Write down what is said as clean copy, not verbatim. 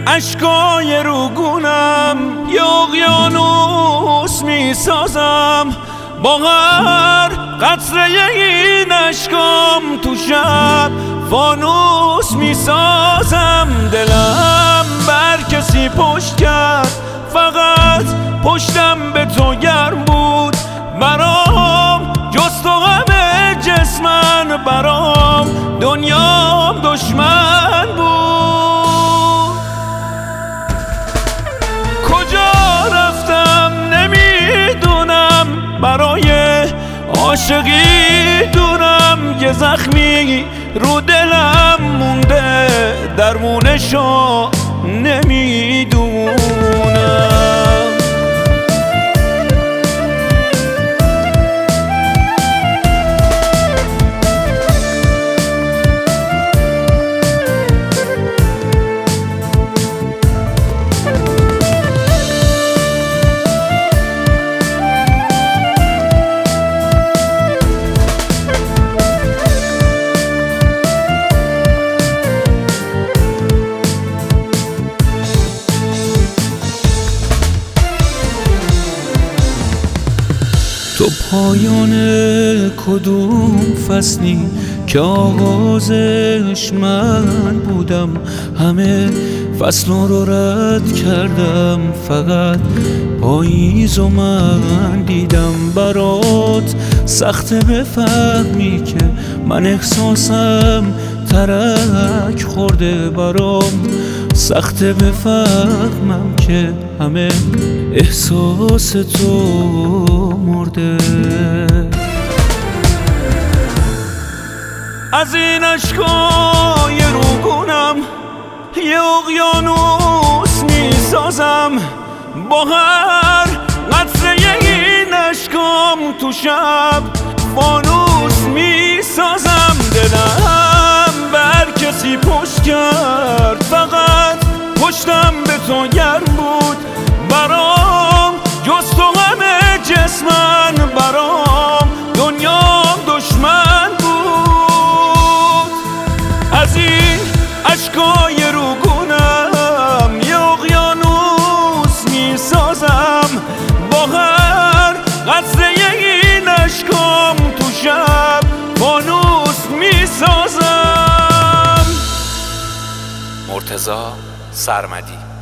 اشکای روگونم یه اقیانوس میسازم، با هر قطره این اشکام تو شب فانوس میسازم. دلم بر کسی پشت کرد، فقط پشتم به تو گرم بود. برام جز تو همه جسمن، برام دنیام دشمن بود. کجا رفتم نمیدونم، برای عاشقی دونم یه زخمی رو دلم مونده، درمونشو نمیدونم. تو پایان کدوم فصلی که آغازش من بودم؟ همه فصل رو رد کردم، فقط پاییزو من دیدم. برات سخته بفهمی که من احساسم ترک خورده، برام سخته بفهمم که همه احساس تو مرده. از این اشکای روگونم یه اقیانوس میسازم، با هر قطره این اشکام تو شب فانوس میسازم. دلم بر کسی پشت کرد، فقط پشتم به تو گرم بود. برام جز تو همه جسمن، برام دنیام دشمن بود. از این اشکای روگونم یه اقیانوس میسازم، با هر قطره این اشکام تو شب فانوس میسازم. مرتضی سرمدی.